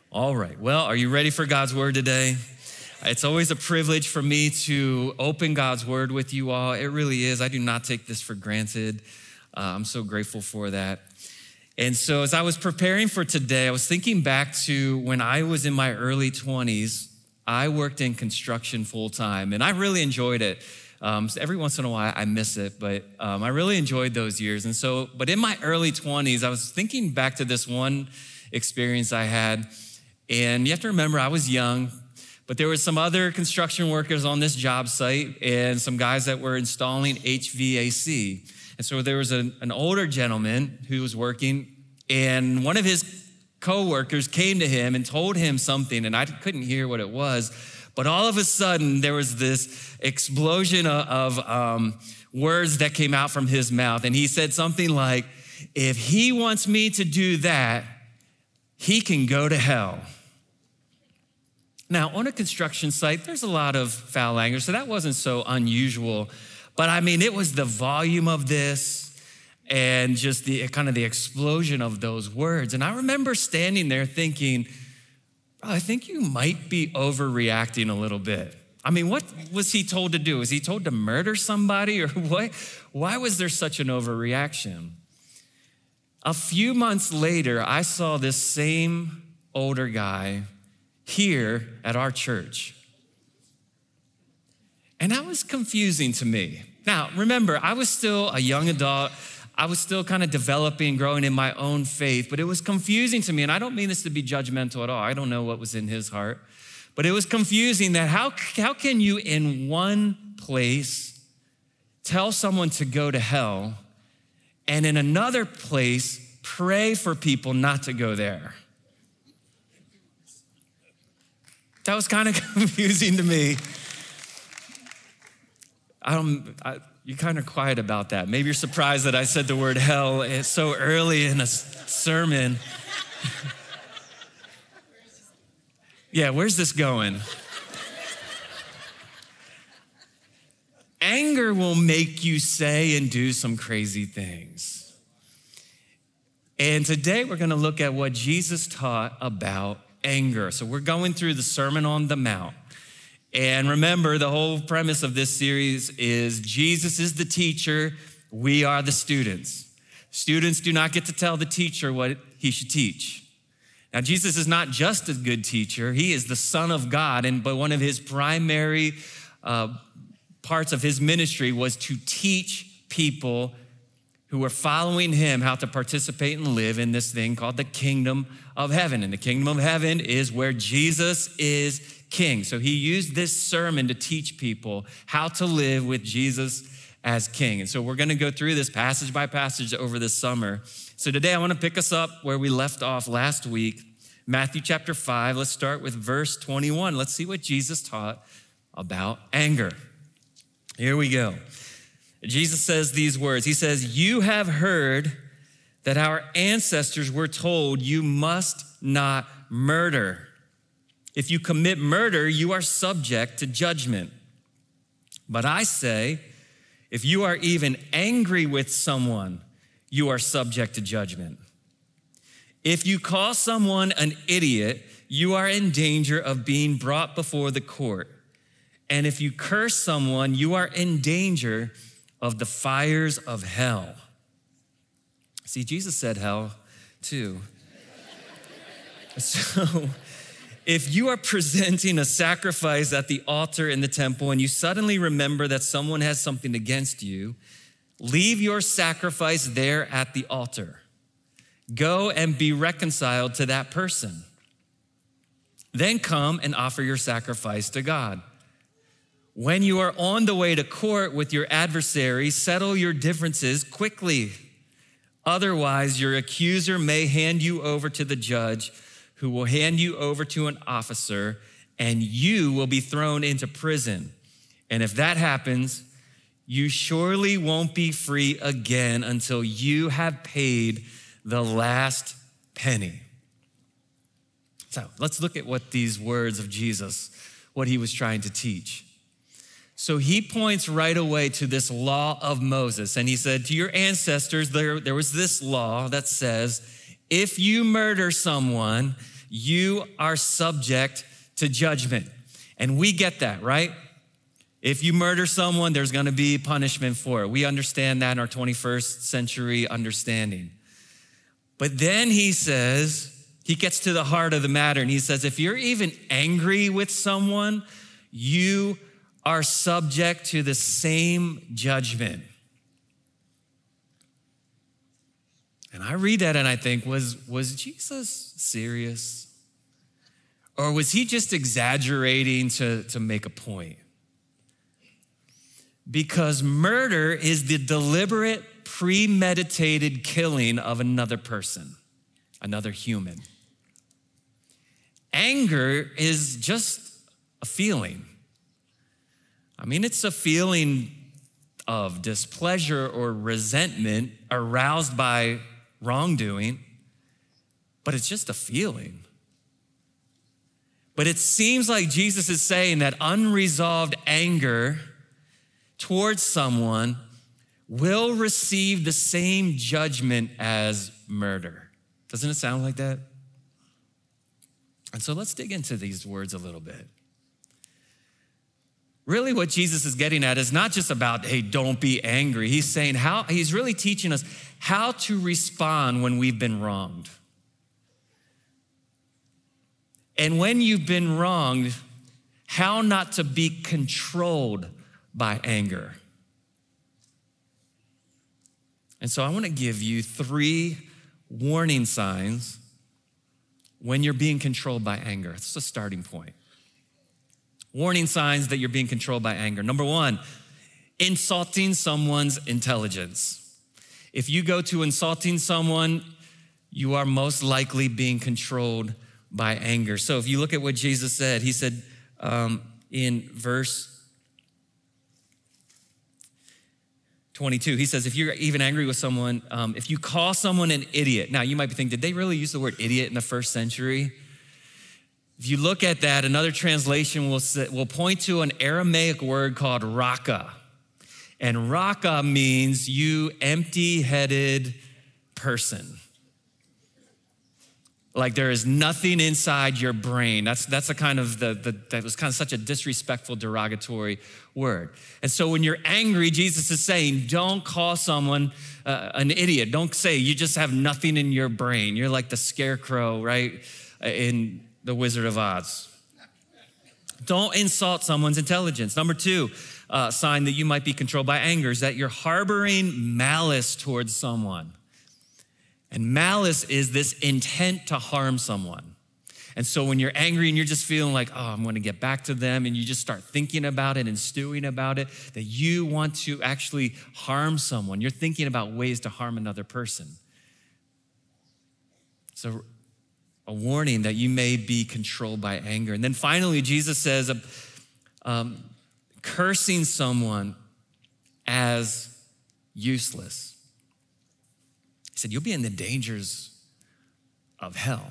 All right, well, are you ready for God's word today? It's always a privilege for me to open God's word with you all. It really is. I do not take this for granted. I'm so grateful for that. And so as I was preparing for today, I was thinking back to when I was in my early 20s. I worked in construction full time, and I really enjoyed it. So every once in a while, I miss it, but I really enjoyed those years. And so, but in my early 20s, I was thinking back to this one experience I had. And you have to remember, I was young, but there were some other construction workers on this job site and some guys that were installing HVAC. And so there was an older gentleman who was working, and one of his coworkers came to him and told him something, and I couldn't hear what it was. But all of a sudden, there was this explosion of words that came out from his mouth. And he said something like, if he wants me to do that, he can go to hell. Now, on a construction site, there's a lot of foul language, so that wasn't so unusual. But I mean, it was the volume of this and just the kind of the explosion of those words. And I remember standing there thinking, bro, I think you might be overreacting a little bit. I mean, what was he told to do? Was he told to murder somebody or what? Why was there such an overreaction? A few months later, I saw this same older guy here at our church. And that was confusing to me. Now, remember, I was still a young adult. I was still kind of developing, growing in my own faith, but it was confusing to me. And I don't mean this to be judgmental at all. I don't know what was in his heart, but it was confusing that how can you in one place tell someone to go to hell and in another place pray for people not to go there? That was kind of confusing to me. You're kind of quiet about that. Maybe you're surprised that I said the word hell so early in a sermon. Yeah, where's this going? Anger will make you say and do some crazy things. And today we're going to look at what Jesus taught about anger. So we're going through the Sermon on the Mount. And remember, the whole premise of this series is Jesus is the teacher, we are the students. Students do not get to tell the teacher what he should teach. Now, Jesus is not just a good teacher, he is the Son of God, but one of his primary parts of his ministry was to teach people who were following him how to participate and live in this thing called the kingdom of heaven. And the kingdom of heaven is where Jesus is king. So he used this sermon to teach people how to live with Jesus as king. And so we're going to go through this passage by passage over this summer. So today I want to pick us up where we left off last week, Matthew chapter 5. Let's start with verse 21. Let's see what Jesus taught about anger. Here we go. Jesus says these words. He says, "You have heard that our ancestors were told you must not murder. If you commit murder, you are subject to judgment. But I say, if you are even angry with someone, you are subject to judgment. If you call someone an idiot, you are in danger of being brought before the court. And if you curse someone, you are in danger of the fires of hell." See, Jesus said hell too. So if you are presenting a sacrifice at the altar in the temple and you suddenly remember that someone has something against you, leave your sacrifice there at the altar. Go and be reconciled to that person. Then come and offer your sacrifice to God. When you are on the way to court with your adversary, settle your differences quickly. Otherwise, your accuser may hand you over to the judge, who will hand you over to an officer, and you will be thrown into prison. And if that happens, you surely won't be free again until you have paid the last penny. So let's look at what these words of Jesus, what he was trying to teach. So he points right away to this law of Moses. And he said, to your ancestors, there was this law that says, if you murder someone, you are subject to judgment. And we get that, right? If you murder someone, there's gonna be punishment for it. We understand that in our 21st century understanding. But then he says, he gets to the heart of the matter, and he says, if you're even angry with someone, you are subject to the same judgment. And I read that and I think, was Jesus serious? Or was he just exaggerating to make a point? Because murder is the deliberate, premeditated killing of another person, another human. Anger is just a feeling. I mean, it's a feeling of displeasure or resentment aroused by wrongdoing, but it's just a feeling. But it seems like Jesus is saying that unresolved anger towards someone will receive the same judgment as murder. Doesn't it sound like that? And so let's dig into these words a little bit. Really what Jesus is getting at is not just about, hey, don't be angry. He's saying he's really teaching us how to respond when we've been wronged. And when you've been wronged, how not to be controlled by anger. And so I want to give you 3 warning signs when you're being controlled by anger. It's a starting point. Warning signs that you're being controlled by anger. Number 1, insulting someone's intelligence. If you go to insulting someone, you are most likely being controlled by anger. So if you look at what Jesus said, he said in verse 22, he says, if you're even angry with someone, if you call someone an idiot. Now you might be thinking, did they really use the word idiot in the first century? If you look at that, another translation will point to an Aramaic word called raka. And raka means you empty-headed person. Like there is nothing inside your brain. That's a kind of that was kind of such a disrespectful, derogatory word. And so when you're angry, Jesus is saying, don't call someone an idiot. Don't say you just have nothing in your brain. You're like the scarecrow, right, in The Wizard of Oz. Don't insult someone's intelligence. Number 2, sign that you might be controlled by anger is that you're harboring malice towards someone. And malice is this intent to harm someone. And so when you're angry and you're just feeling like, oh, I'm gonna get back to them, and you just start thinking about it and stewing about it, that you want to actually harm someone. You're thinking about ways to harm another person. So a warning that you may be controlled by anger. And then finally, Jesus says, cursing someone as useless. He said, you'll be in the dangers of hell.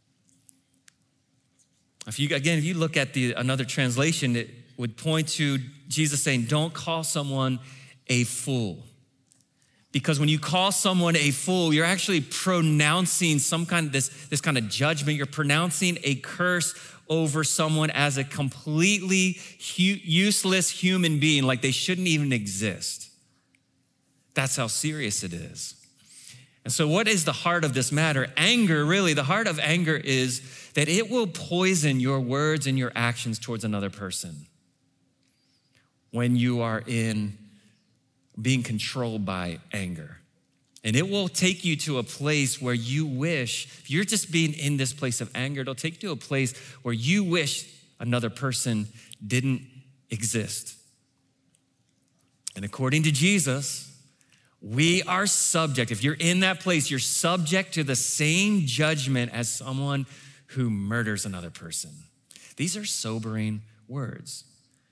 If you look at another translation, it would point to Jesus saying, don't call someone a fool. Because when you call someone a fool, you're actually pronouncing some kind of this kind of judgment. You're pronouncing a curse over someone as a completely useless human being, like they shouldn't even exist. That's how serious it is. And so what is the heart of this matter? Anger, really, the heart of anger is that it will poison your words and your actions towards another person when you are being controlled by anger. And it will take you to a place where you wish, if you're just being in this place of anger, it'll take you to a place where you wish another person didn't exist. And according to Jesus, we are subject, if you're in that place, you're subject to the same judgment as someone who murders another person. These are sobering words.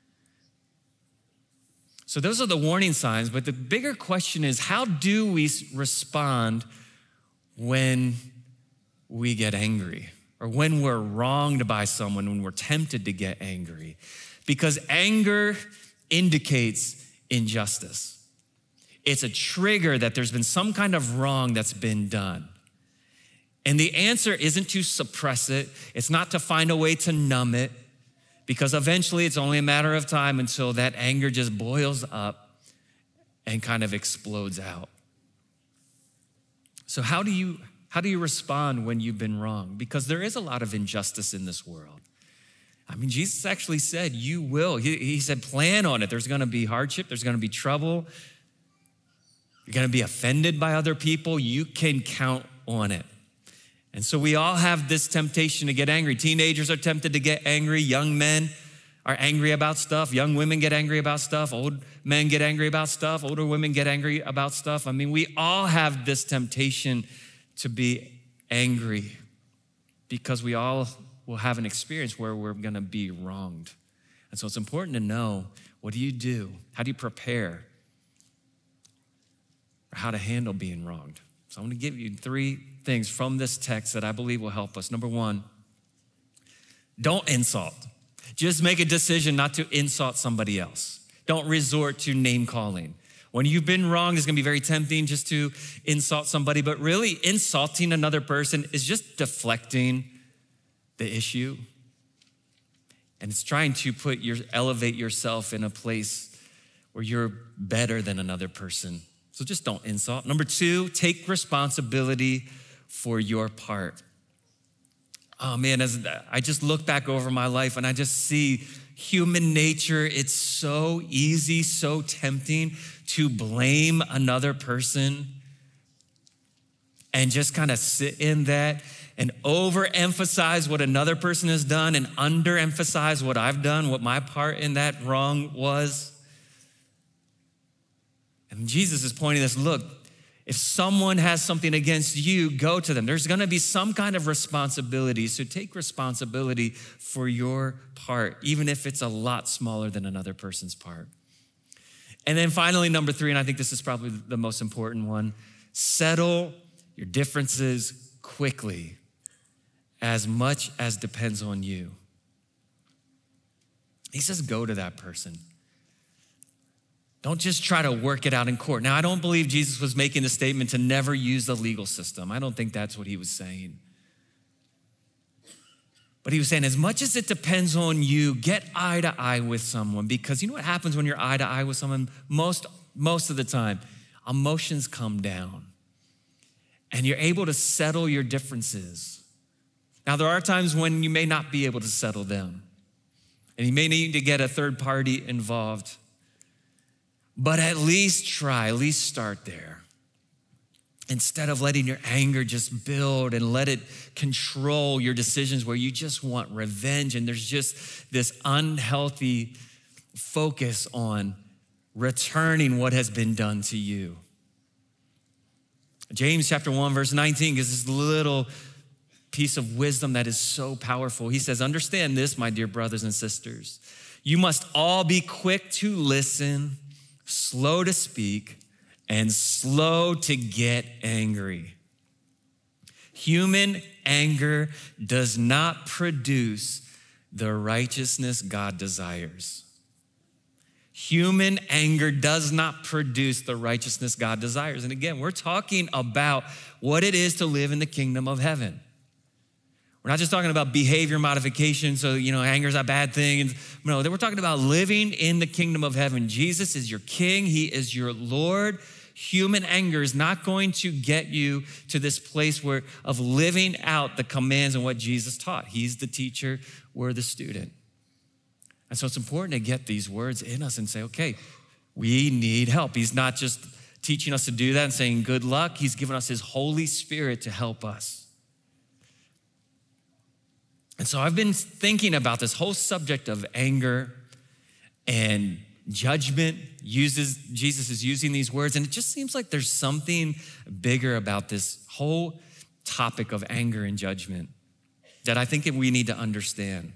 So those are the warning signs, but the bigger question is, how do we respond when we get angry or when we're wronged by someone, when we're tempted to get angry? Because anger indicates injustice. It's a trigger that there's been some kind of wrong that's been done. And the answer isn't to suppress it. It's not to find a way to numb it, because eventually it's only a matter of time until that anger just boils up and kind of explodes out. So how do you respond when you've been wronged? Because there is a lot of injustice in this world. I mean, Jesus actually said, you will. He said, plan on it. There's gonna be hardship. There's gonna be trouble. You're gonna be offended by other people. You can count on it. And so we all have this temptation to get angry. Teenagers are tempted to get angry. Young men are angry about stuff. Young women get angry about stuff. Old men get angry about stuff. Older women get angry about stuff. I mean, we all have this temptation to be angry because we all will have an experience where we're gonna be wronged. And so it's important to know, what do you do? How do you prepare for how to handle being wronged? So I'm gonna give you 3 things from this text that I believe will help us. Number 1, don't insult. Just make a decision not to insult somebody else. Don't resort to name calling. When you've been wronged, it's gonna be very tempting just to insult somebody, but really insulting another person is just deflecting the issue. And it's trying to elevate yourself in a place where you're better than another person. So just don't insult. Number 2, take responsibility for your part. Oh man, as I just look back over my life and I just see human nature, it's so easy, so tempting to blame another person and just kind of sit in that and overemphasize what another person has done and underemphasize what I've done, what my part in that wrong was. And Jesus is pointing this, look, if someone has something against you, go to them. There's gonna be some kind of responsibility, so take responsibility for your part, even if it's a lot smaller than another person's part. And then finally, number 3, and I think this is probably the most important one, settle your differences quickly, as much as depends on you. He says, go to that person. Don't just try to work it out in court. Now, I don't believe Jesus was making the statement to never use the legal system. I don't think that's what he was saying. But he was saying, as much as it depends on you, get eye to eye with someone, because you know what happens when you're eye to eye with someone? Most of the time, emotions come down and you're able to settle your differences. Now, there are times when you may not be able to settle them and you may need to get a third party involved. But at least try, at least start there. Instead of letting your anger just build and let it control your decisions where you just want revenge and there's just this unhealthy focus on returning what has been done to you. James chapter 1, verse 19 gives this little piece of wisdom that is so powerful. He says, understand this, my dear brothers and sisters. You must all be quick to listen, slow to speak, and slow to get angry. Human anger does not produce the righteousness God desires. Human anger does not produce the righteousness God desires. And again, we're talking about what it is to live in the kingdom of heaven. We're not just talking about behavior modification, so, anger's a bad thing. No, we're talking about living in the kingdom of heaven. Jesus is your king. He is your Lord. Human anger is not going to get you to this place of living out the commands and what Jesus taught. He's the teacher, we're the student. And so it's important to get these words in us and say, okay, we need help. He's not just teaching us to do that and saying good luck. He's given us his Holy Spirit to help us. And so I've been thinking about this whole subject of anger and judgment. Jesus is using these words, and it just seems like there's something bigger about this whole topic of anger and judgment that I think we need to understand.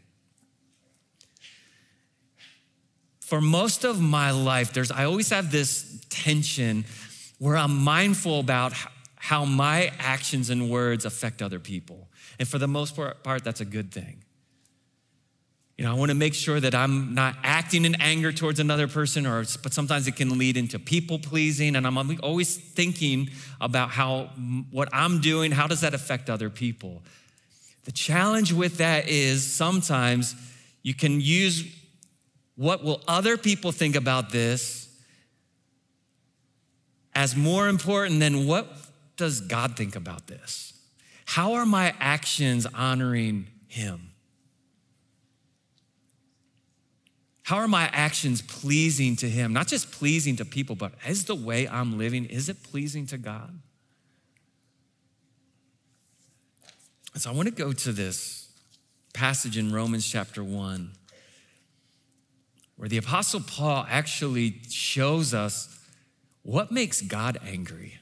For most of my life, I always have this tension where I'm mindful about how my actions and words affect other people. And for the most part, that's a good thing. I want to make sure that I'm not acting in anger towards another person, but sometimes it can lead into people pleasing. And I'm always thinking about what I'm doing, how does that affect other people? The challenge with that is sometimes you can use what will other people think about this as more important than what does God think about this? How are my actions honoring him? How are my actions pleasing to him? Not just pleasing to people, but is the way I'm living, is it pleasing to God? And so I want to go to this passage in Romans chapter 1, where the Apostle Paul actually shows us what makes God angry.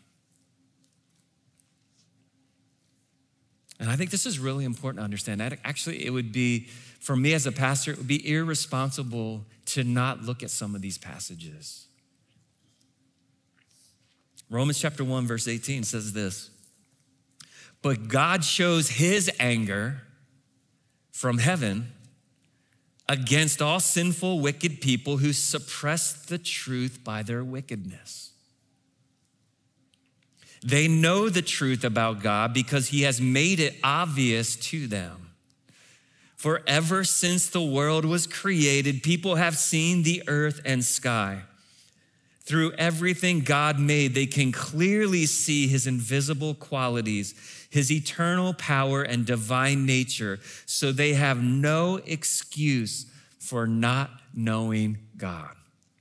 And I think this is really important to understand. Actually, it would be, for me as a pastor, it would be irresponsible to not look at some of these passages. Romans chapter 1, verse 18 says this, "But God shows his anger from heaven against all sinful, wicked people who suppress the truth by their wickedness. They know the truth about God because he has made it obvious to them. For ever since the world was created, people have seen the earth and sky. Through everything God made, they can clearly see his invisible qualities, his eternal power and divine nature, so they have no excuse for not knowing God."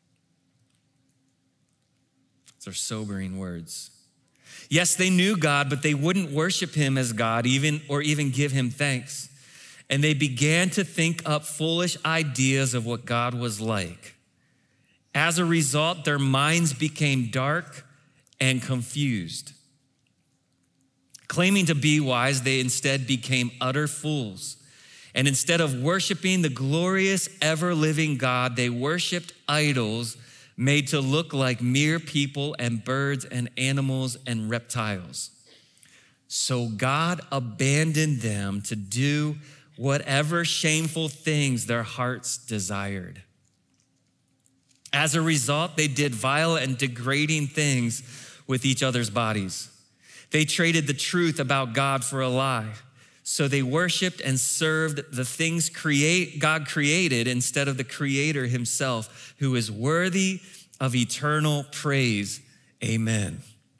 Those are sobering words. Yes, they knew God, but they wouldn't worship him as God, even give him thanks. And they began to think up foolish ideas of what God was like. As a result, their minds became dark and confused. Claiming to be wise, they instead became utter fools. And instead of worshiping the glorious, ever-living God, they worshiped idols made to look like mere people and birds and animals and reptiles. So God abandoned them to do whatever shameful things their hearts desired. As a result, they did vile and degrading things with each other's bodies. They traded the truth about God for a lie. So they worshiped and served the things God created instead of the Creator himself, who is worthy of eternal praise. Amen.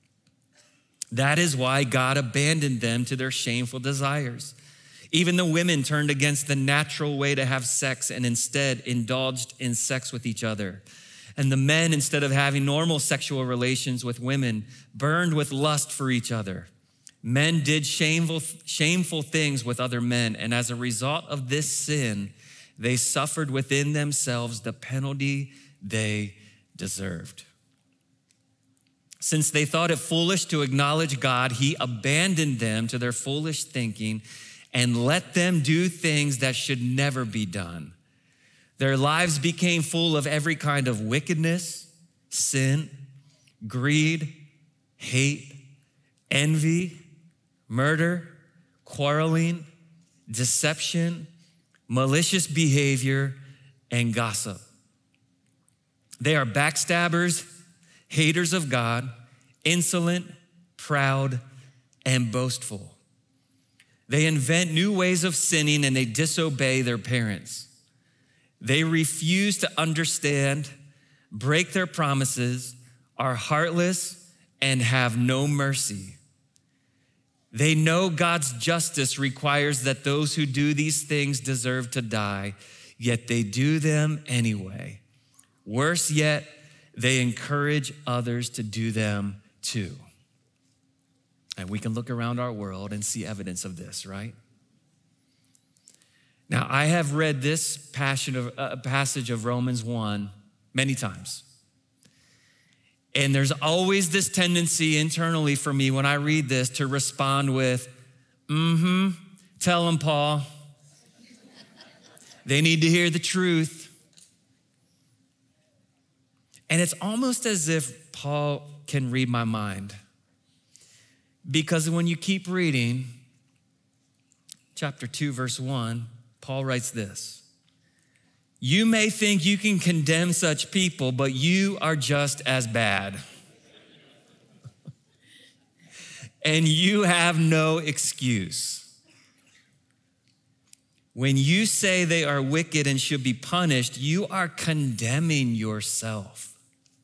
That is why God abandoned them to their shameful desires. Even the women turned against the natural way to have sex and instead indulged in sex with each other. And the men, instead of having normal sexual relations with women, burned with lust for each other. Men did shameful things with other men, and as a result of this sin, they suffered within themselves the penalty they deserved. Since they thought it foolish to acknowledge God, he abandoned them to their foolish thinking and let them do things that should never be done. Their lives became full of every kind of wickedness, sin, greed, hate, envy, murder, quarreling, deception, malicious behavior, and gossip. They are backstabbers, haters of God, insolent, proud, and boastful. They invent new ways of sinning and they disobey their parents. They refuse to understand, break their promises, are heartless, and have no mercy. They know God's justice requires that those who do these things deserve to die, yet they do them anyway. Worse yet, they encourage others to do them too. And we can look around our world and see evidence of this, right? Now, I have read this passage of Romans 1 many times. And there's always this tendency internally for me when I read this to respond with, tell them, Paul. They need to hear the truth. And it's almost as if Paul can read my mind. Because when you keep reading, chapter 2, verse 1, Paul writes this: You may think you can condemn such people, but you are just as bad. And you have no excuse. When you say they are wicked and should be punished, you are condemning yourself.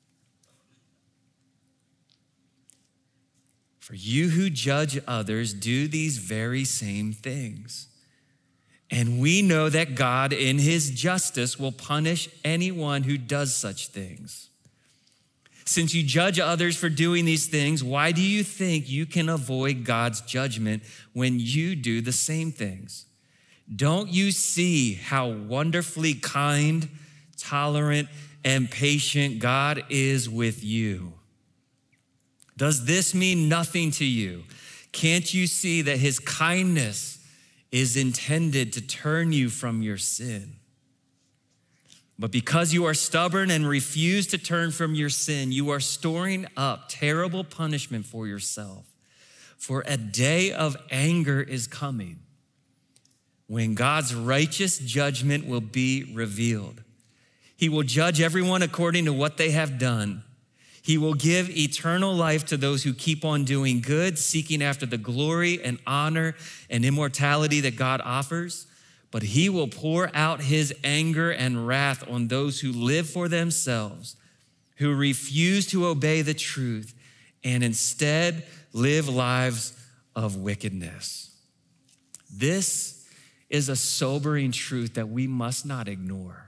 For you who judge others do these very same things. And we know that God, in his justice, will punish anyone who does such things. Since you judge others for doing these things, why do you think you can avoid God's judgment when you do the same things? Don't you see how wonderfully kind, tolerant, and patient God is with you? Does this mean nothing to you? Can't you see that his kindness is intended to turn you from your sin? But because you are stubborn and refuse to turn from your sin, you are storing up terrible punishment for yourself. For a day of anger is coming when God's righteous judgment will be revealed. He will judge everyone according to what they have done. He will give eternal life to those who keep on doing good, seeking after the glory and honor and immortality that God offers. But he will pour out his anger and wrath on those who live for themselves, who refuse to obey the truth and instead live lives of wickedness. This is a sobering truth that we must not ignore.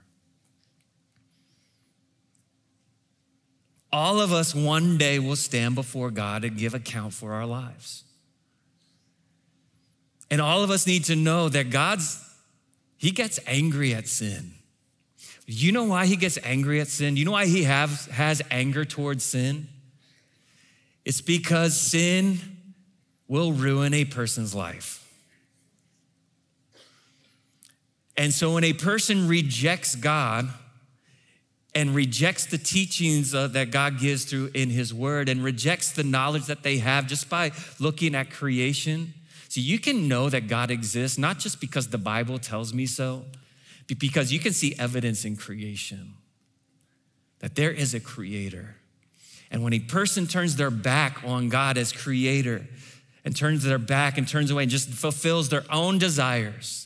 All of us one day will stand before God and give account for our lives. And all of us need to know that he gets angry at sin. You know why he gets angry at sin? You know why he has anger towards sin? It's because sin will ruin a person's life. And so when a person rejects God and rejects the teachings that God gives through in his word and rejects the knowledge that they have just by looking at creation. So you can know that God exists, not just because the Bible tells me so, but because you can see evidence in creation that there is a creator. And when a person turns their back on God as creator and turns their back and turns away and just fulfills their own desires,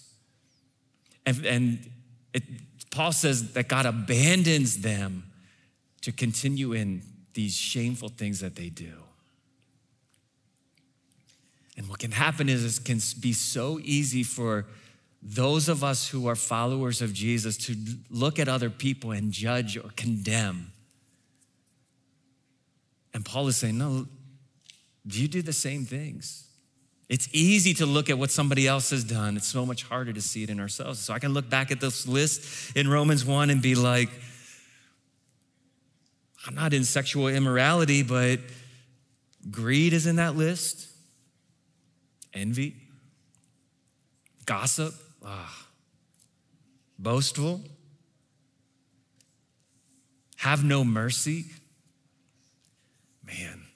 Paul says that God abandons them to continue in these shameful things that they do. And what can happen is it can be so easy for those of us who are followers of Jesus to look at other people and judge or condemn. And Paul is saying, no, do you do the same things? It's easy to look at what somebody else has done. It's so much harder to see it in ourselves. So I can look back at this list in Romans 1 and be like, I'm not in sexual immorality, but greed is in that list. Envy, gossip, boastful, have no mercy. Man.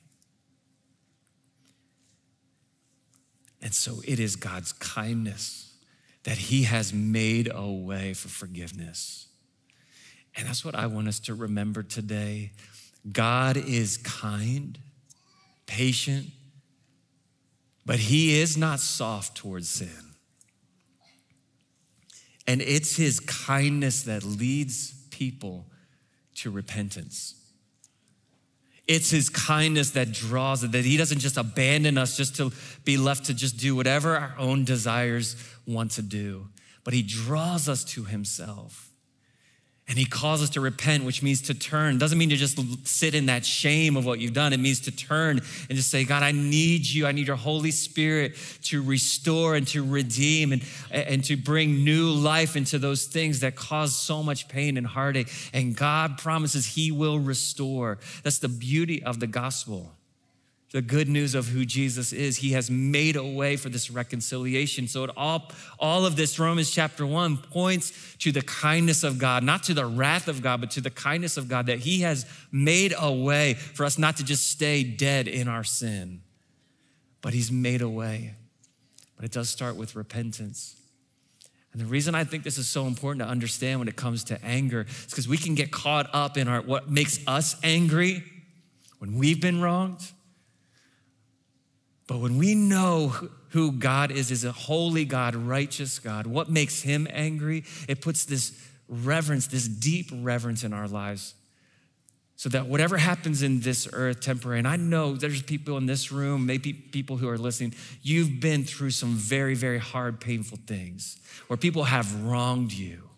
And so it is God's kindness that he has made a way for forgiveness. And that's what I want us to remember today. God is kind, patient, but he is not soft towards sin. And it's his kindness that leads people to repentance. It's his kindness that draws it, that he doesn't just abandon us just to be left to just do whatever our own desires want to do, but he draws us to himself. And he calls us to repent, which means to turn. Doesn't mean to just sit in that shame of what you've done. It means to turn and just say, God, I need you. I need your Holy Spirit to restore and to redeem and to bring new life into those things that cause so much pain and heartache. And God promises he will restore. That's the beauty of the gospel. The good news of who Jesus is. He has made a way for this reconciliation. So all of this, Romans chapter 1, points to the kindness of God, not to the wrath of God, but to the kindness of God, that he has made a way for us not to just stay dead in our sin, but he's made a way. But it does start with repentance. And the reason I think this is so important to understand when it comes to anger is because we can get caught up in what makes us angry when we've been wronged. But when we know who God is a holy God, righteous God, what makes him angry, it puts this reverence, this deep reverence in our lives. So that whatever happens in this earth temporary, and I know there's people in this room, maybe people who are listening, you've been through some very, very hard, painful things where people have wronged you.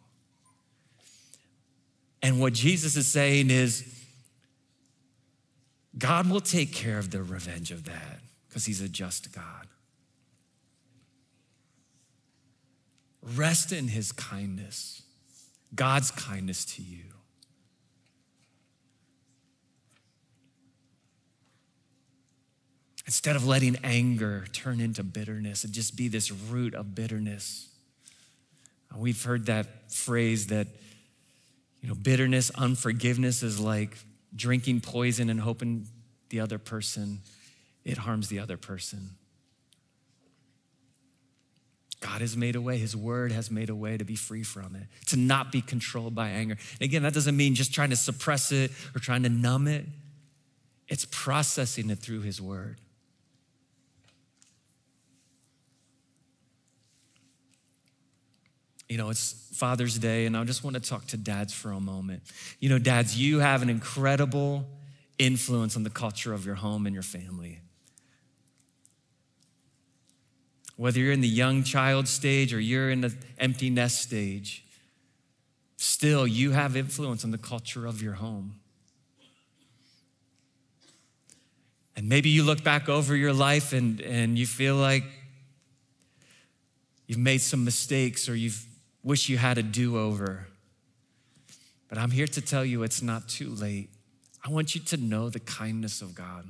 And what Jesus is saying is, God will take care of the revenge of that because he's a just God. Rest in his kindness, God's kindness to you. Instead of letting anger turn into bitterness and just be this root of bitterness. We've heard that phrase that, bitterness, unforgiveness is like drinking poison and hoping the other person, it harms the other person. God has made a way, his word has made a way to be free from it, to not be controlled by anger. And again, that doesn't mean just trying to suppress it or trying to numb it. It's processing it through his word. It's Father's Day, and I just want to talk to dads for a moment. Dads, you have an incredible influence on the culture of your home and your family. Whether you're in the young child stage or you're in the empty nest stage, still you have influence on the culture of your home. And maybe you look back over your life and you feel like you've made some mistakes or you've wish you had a do-over. But I'm here to tell you it's not too late. I want you to know the kindness of God.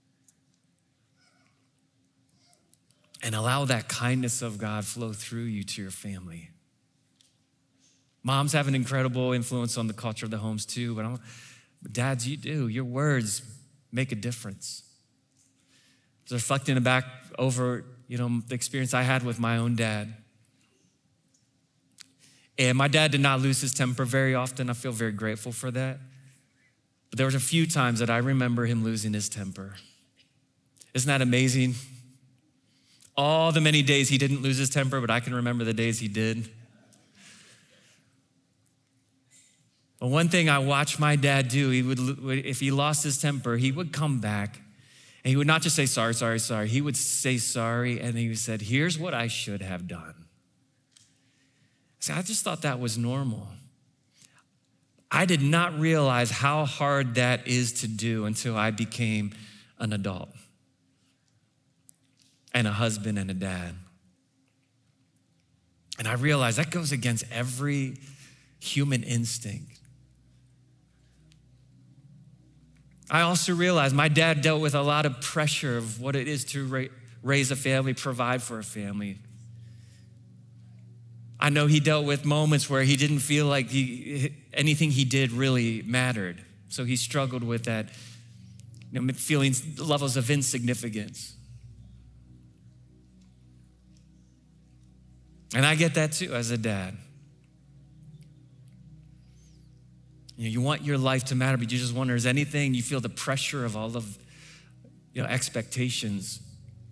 And allow that kindness of God flow through you to your family. Moms have an incredible influence on the culture of the homes too, but dads, you do. Your words make a difference. So reflecting back over, the experience I had with my own dad. And my dad did not lose his temper very often. I feel very grateful for that. But there was a few times that I remember him losing his temper. Isn't that amazing? All the many days he didn't lose his temper, but I can remember the days he did. But one thing I watched my dad do, if he lost his temper, he would come back and he would not just say, sorry, sorry, sorry. He would say sorry, and he said, here's what I should have done. See, I just thought that was normal. I did not realize how hard that is to do until I became an adult and a husband and a dad. And I realized that goes against every human instinct. I also realized my dad dealt with a lot of pressure of what it is to raise a family, provide for a family. I know he dealt with moments where he didn't feel like anything he did really mattered. So he struggled with that, feelings, levels of insignificance. And I get that too as a dad. You want your life to matter, but you just wonder, is anything, you feel the pressure of all of expectations.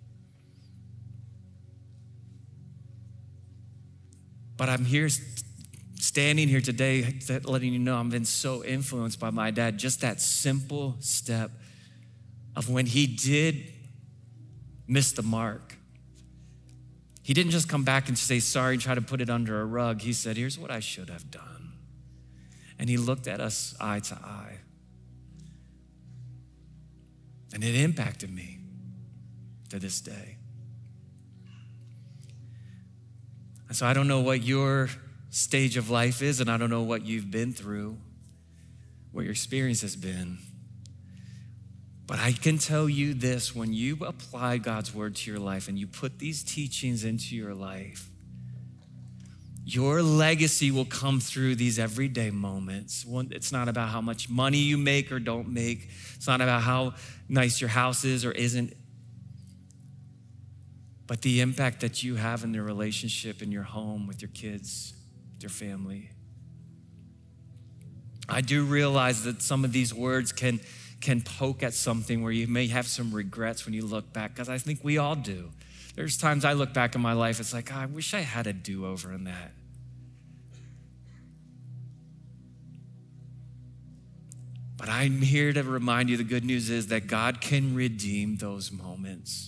But I'm here, standing here today, letting you know I've been so influenced by my dad. Just that simple step of when he did miss the mark. He didn't just come back and say sorry and try to put it under a rug. He said, here's what I should have done. And he looked at us eye to eye. And it impacted me to this day. And so I don't know what your stage of life is, and I don't know what you've been through, what your experience has been. But I can tell you this, when you apply God's word to your life and you put these teachings into your life, your legacy will come through these everyday moments. It's not about how much money you make or don't make. It's not about how nice your house is or isn't. but the impact that you have in their relationship, in your home, with your kids, with your family. I do realize that some of these words can poke at something where you may have some regrets when you look back, because I think we all do. There's times I look back in my life, it's like, I wish I had a do-over in that. But I'm here to remind you the good news is that God can redeem those moments.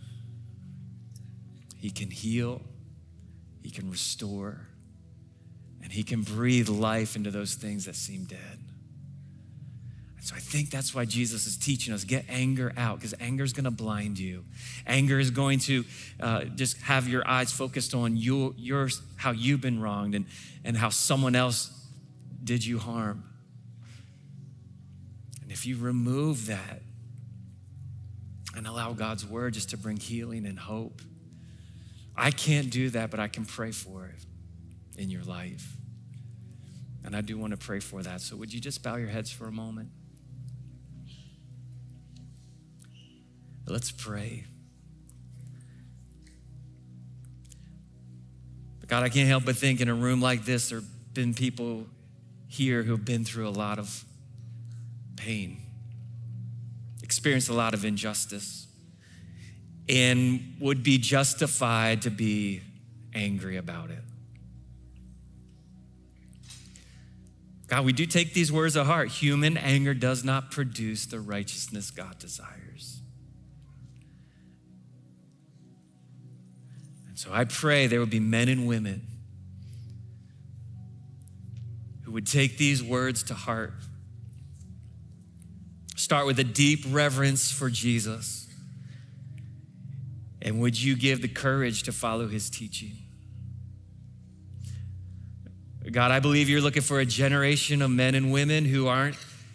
He can heal, he can restore, and he can breathe life into those things that seem dead. And so I think that's why Jesus is teaching us, get anger out, because anger is gonna blind you. Anger is going to just have your eyes focused on how you've been wronged and how someone else did you harm. And if you remove that and allow God's word just to bring healing and hope, I can't do that, but I can pray for it in your life. And I do want to pray for that. So would you just bow your heads for a moment? Let's pray. But God, I can't help but think in a room like this, there have been people here who have been through a lot of pain, experienced a lot of injustice, and would be justified to be angry about it. God, we do take these words to heart. Human anger does not produce the righteousness God desires. And so I pray there would be men and women who would take these words to heart. Start with a deep reverence for Jesus. And would you give the courage to follow his teaching? God, I believe you're looking for a generation of men and women who aren't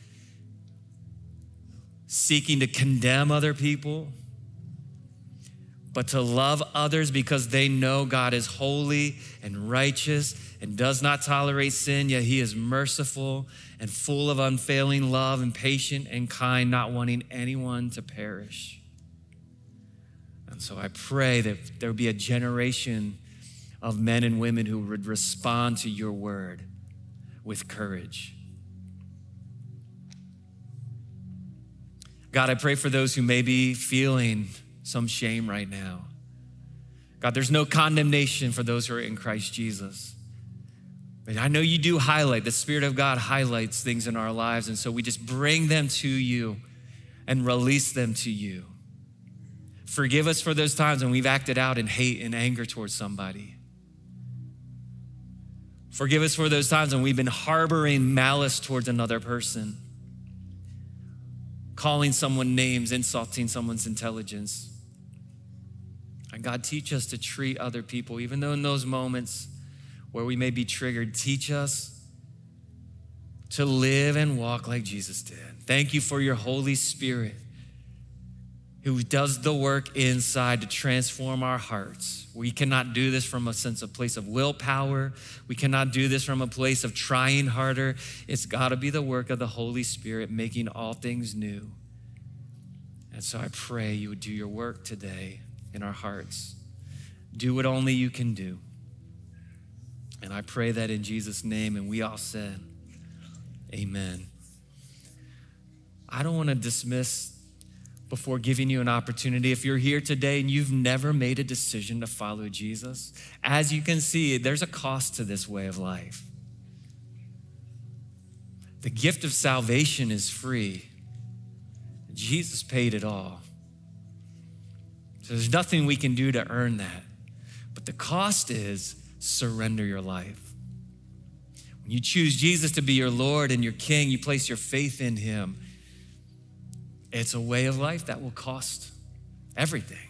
seeking to condemn other people, but to love others because they know God is holy and righteous and does not tolerate sin, yet he is merciful and full of unfailing love and patient and kind, not wanting anyone to perish. And so I pray that there would be a generation of men and women who would respond to your word with courage. God, I pray for those who may be feeling some shame right now. God, there's no condemnation for those who are in Christ Jesus. But I know you do highlight, the Spirit of God highlights things in our lives, and so we just bring them to you and release them to you. Forgive us for those times when we've acted out in hate and anger towards somebody. Forgive us for those times when we've been harboring malice towards another person, calling someone names, insulting someone's intelligence. And God, teach us to treat other people, even though in those moments where we may be triggered, teach us to live and walk like Jesus did. Thank you for your Holy Spirit who does the work inside to transform our hearts. We cannot do this from a place of willpower. We cannot do this from a place of trying harder. It's gotta be the work of the Holy Spirit making all things new. And so I pray you would do your work today in our hearts. Do what only you can do. And I pray that in Jesus' name, and we all said, amen. I don't wanna dismiss before giving you an opportunity. If you're here today and you've never made a decision to follow Jesus, as you can see, there's a cost to this way of life. The gift of salvation is free. Jesus paid it all. So there's nothing we can do to earn that. But the cost is surrender your life. When you choose Jesus to be your Lord and your King, you place your faith in him. It's a way of life that will cost everything.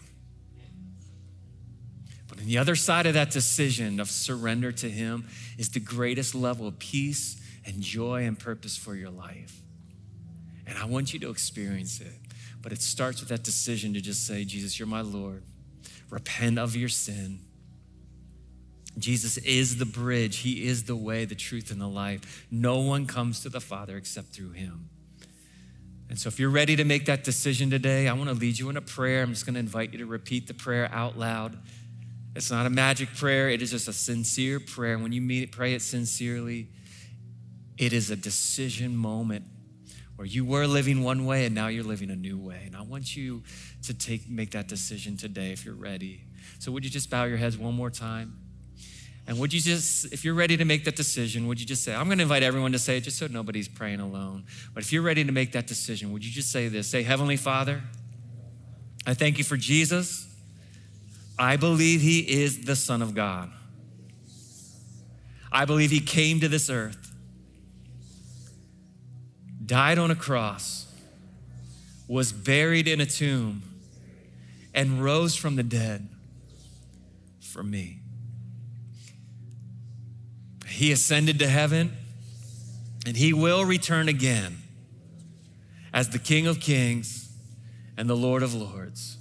But on the other side of that decision of surrender to him is the greatest level of peace and joy and purpose for your life. And I want you to experience it. But it starts with that decision to just say, Jesus, you're my Lord. Repent of your sin. Jesus is the bridge. He is the way, the truth, and the life. No one comes to the Father except through him. And so if you're ready to make that decision today, I want to lead you in a prayer. I'm just going to invite you to repeat the prayer out loud. It's not a magic prayer. It is just a sincere prayer. And when you pray it sincerely, it is a decision moment where you were living one way and now you're living a new way. And I want you to make that decision today if you're ready. So would you just bow your heads one more time? And would you just, if you're ready to make that decision, would you just say, I'm going to invite everyone to say it just so nobody's praying alone. But if you're ready to make that decision, would you just say this? Say, Heavenly Father, I thank you for Jesus. I believe he is the Son of God. I believe he came to this earth, died on a cross, was buried in a tomb, and rose from the dead for me. He ascended to heaven, and he will return again as the King of Kings and the Lord of Lords.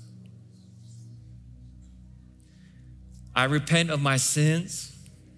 I repent of my sins.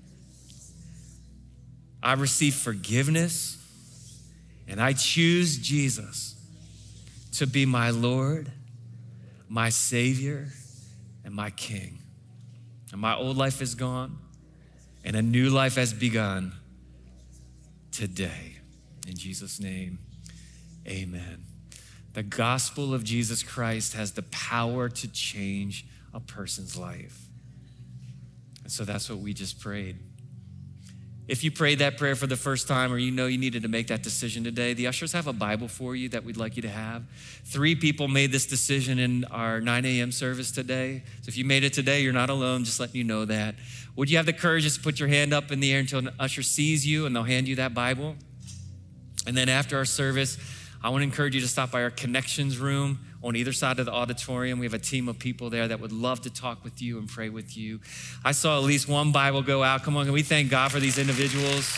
I receive forgiveness, and I choose Jesus to be my Lord, my Savior, and my King. And my old life is gone, and a new life has begun today. In Jesus' name, amen. The gospel of Jesus Christ has the power to change a person's life. And so that's what we just prayed. If you prayed that prayer for the first time, or you know you needed to make that decision today, the ushers have a Bible for you that we'd like you to have. 3 people made this decision in our 9 a.m. service today. So if you made it today, you're not alone, just letting you know that. Would you have the courage just to put your hand up in the air until an usher sees you and they'll hand you that Bible? And then after our service, I want to encourage you to stop by our connections room on either side of the auditorium. We have a team of people there that would love to talk with you and pray with you. I saw at least one Bible go out. Come on, can we thank God for these individuals?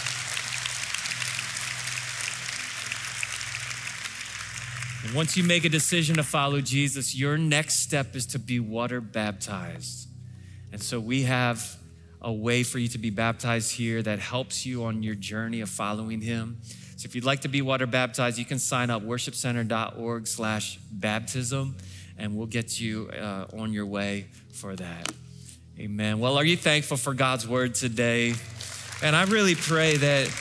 And once you make a decision to follow Jesus, your next step is to be water baptized. And so we have a way for you to be baptized here that helps you on your journey of following him. So if you'd like to be water baptized, you can sign up worshipcenter.org/baptism, and we'll get you on your way for that. Amen. Well, are you thankful for God's word today? And I really pray that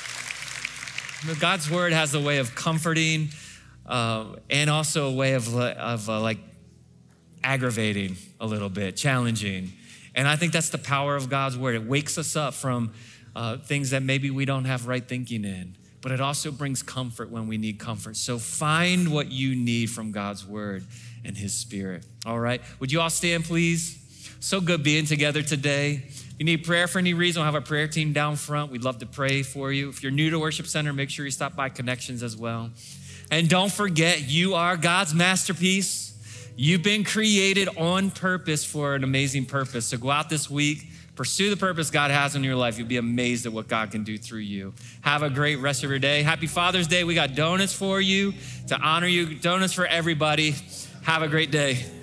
God's word has a way of comforting and also a way of like aggravating a little bit, challenging. And I think that's the power of God's word. It wakes us up from things that maybe we don't have right thinking in. But it also brings comfort when we need comfort. So find what you need from God's word and his spirit. All right. Would you all stand, please? So good being together today. If you need prayer for any reason, we'll have a prayer team down front. We'd love to pray for you. If you're new to Worship Center, make sure you stop by Connections as well. And don't forget, you are God's masterpiece. You've been created on purpose for an amazing purpose. So go out this week, pursue the purpose God has in your life. You'll be amazed at what God can do through you. Have a great rest of your day. Happy Father's Day. We got donuts for you to honor you. Donuts for everybody. Have a great day.